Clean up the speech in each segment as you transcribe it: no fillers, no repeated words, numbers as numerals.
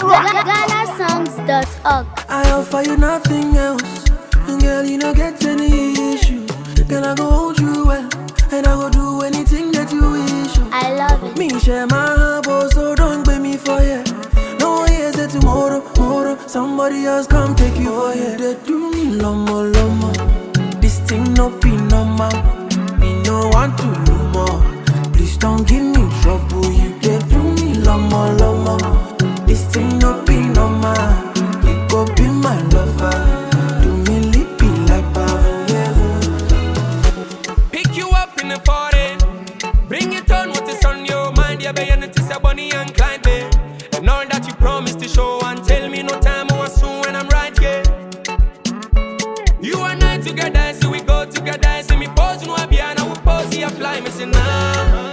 GhanaSongs.org. I offer you nothing else, and girl, you don't get any issue. Then I go hold you well, and I go do anything that you wish. I love it. Me share my heart, so don't blame me for you. No one hears it tomorrow, somebody else come take you for you. They do me lomo. This thing no be normal. Me no want to do more. Please don't give me trouble. You they do me lomo. This thing no be normal. You go be my lover. Do me lippy like Pavlov. Pick you up in the foreign. Bring it on what is on your mind. Yeah, baby, and it's a Bonnie and Clyde, babe. And all that you promised to show and tell me no time or soon when I'm right here. You and I together, so we go together. See me pose no abia, now we pose here fly. Me say nah.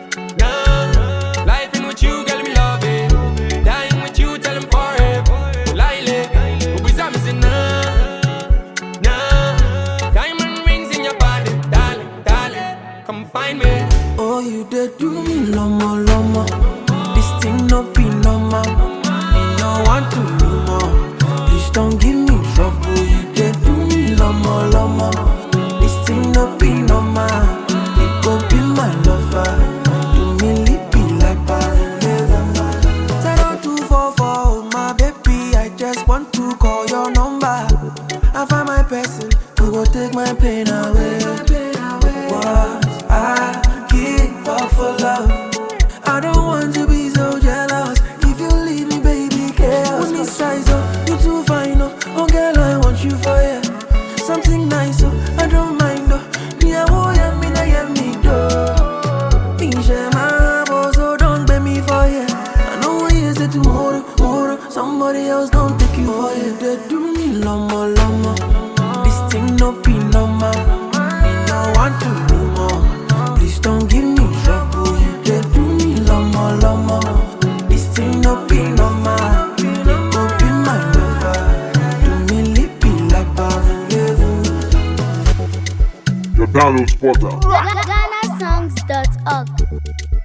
Life in with you, girl, me love it. Dying with you, tell him forever. Lyle, we say nah. Diamond rings in your body, darling, come find me. Oh, you did do me lomo. This thing no be normal. Me no want to do more. Please don't give me trouble. You did do me lomo. This thing no be normal. You go be my lover. Do me lippy like Pavlov. 0244, my baby. I just want to call your number. I find my person who go take my pain away. What I give up for love. I don't want to be so jealous. If you leave me, baby, chaos. When size up, you too fine, oh girl, I want you for ya. Something nice, I don't mind, me I want ya, me na ya me do. Me share my heart, so don't beg me for ya. I know what you say tomorrow, somebody else don't take you for ya. They do me lomo. This thing no be normal. Me no want to do more. Please don't give me trouble. You they do me lomo. This thing no be normal. You go be my lover. Do me lippy like Pavlov. The download spotter. GhanaSongs.org.